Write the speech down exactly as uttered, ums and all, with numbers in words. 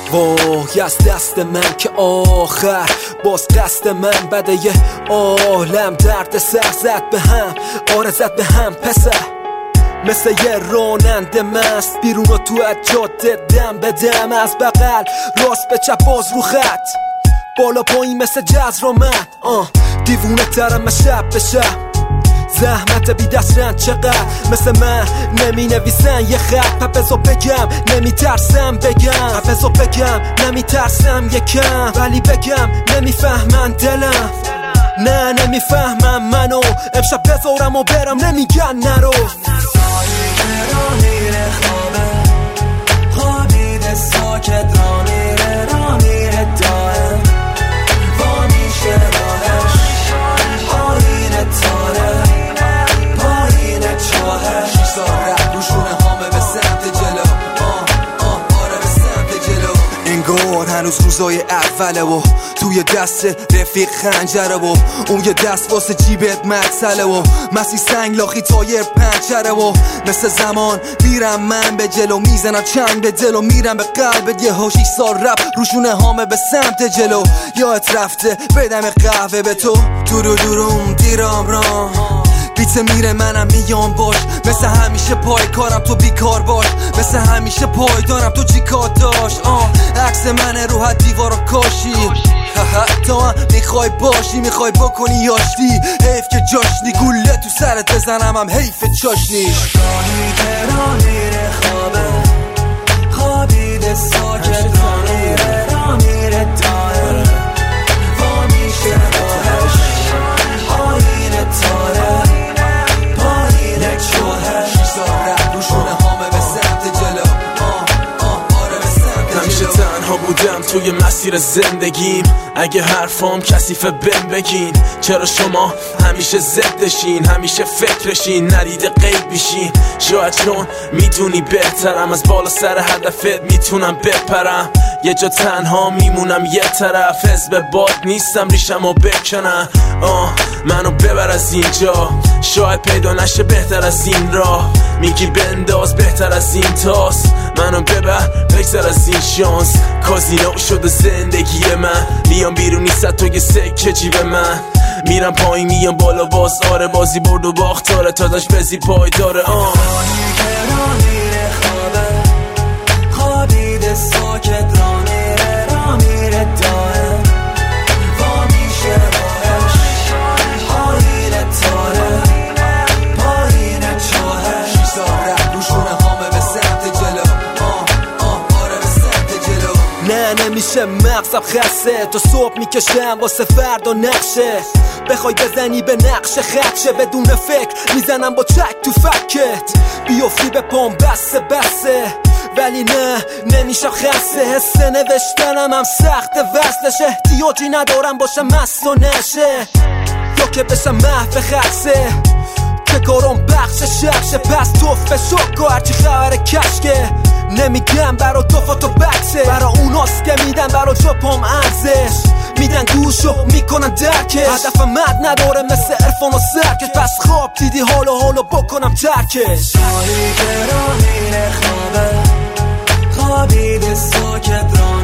وای از دست من که آخر باز قصد من بده، یه عالم درد سر زد به هم، آره زد به هم پسر. مثل یه راننده مست بیرون و تو از جاده دم به دم، از بغل راست به چپ باز رو خط، بالا پایین مثل جزرامت. آه دیوونه ترم من شب به شب، زحمت بی دست رند چقدر مثل من نمی نویسن یه خط. پپزو بگم نمی ترسم بگم، پپزو بگم نمی ترسم یکم، ولی بگم نمی فهمن دلم، نه نمی فهمم منو. امشب بذارم و برم نمیگن نرو. خوابیده ساکت را میره را میره دائم، با میشه راهش آینه تاره پایین چاهش. شیسا رب روشونه هامه به سمت جلو، آه آه آره به سمت جلو. انگار هنوز روزای اوله و توی دست رفیق خنجره و اون یه دست واسه جیبت مکسله و مسی سنگ لاخی تایر پنچره و مثل زمان میرم من به جلو، میزنم چنگ به دل و میرم به قلبت. یه هاشی سال رب روشونه هامه به سمت جلو، یادت رفته بدم قهوه به تو دورو دوروم دیرام رام، بیت میره منم میام باش، مثل همیشه پای کارم تو بیکار باش، مثل همیشه پای دارم تو چی کار داشت. آه عکس منه رو حد دیوارا کاشی، تو هم میخوای باشی میخوای بکنی یاشتی، حیف که جاشنی گوله تو سرت بزنم هم حیف چاشنیش. راهی که را میره خوابه خوابیده ساکت را میره را میره دائم، با میشه راهش آینه تاره پایین چوهش. رب روشونه هامه به سمت جلو، آه آه آره به سمت جلو. همیشه تنها بودم توی مسیر زندگیم، اگه حرفام کثیفه بهم بگین. چرا شما همیشه ضدشین، همیشه فکرشین، ندیده غیب میشین. شاید چون میدونی بهترم، از بالا سر هدفت میتونم بپرم. یه جا تنها میمونم یه طرف، حزب باد نیستم ریشمو بکنم. آه منو ببر از اینجا، شاید پیدا نشه بهتر از این راه. میگی بنداز بهتر از این تاس، منو ببر بگذر از این شانس. کازینو شده زندگی من، میام بیرون نیست تو یه سکه جیب من، میرم پایین میام بالا باز. آره بازی برد و باخت آره تا داشت بزی پای داره. آه راهی که را میره خوابه خوابیده ساکت را میره را میره دائم، با میشه راهش آینه تاره پایین چاهش. شیسا رب روشونه هامه به سمت جلو، آه آه آره به سمت جلو. نه نمیشه مغزم خسته، تو صبح میکشم واسه فردا نقشه، بخوای بزنی به نقش خدشه بدون فکر میزنم با چک تو فکت، بیافتی به پام بسه بسه، ولی نه نمیشم خسته. حس نوشتنم هم سخت وصلش، احتیاجی ندارم باشم مست و نشه، یا که بشم محو خلصه که کارم بخش شخشه. پس توف به شک و هرچی خبر کشکه، نمیگم برا تو فاتو بکسه، برا اوناست که میدن برا جاپام ارزش، میدن گوشو میکنن درکش. هدف مد نداره مثل عرفان و سرکش، پس خواب دیدی حالا حالا بکنم ترکش. راهی که را میره خوابه خوابیده ساکت را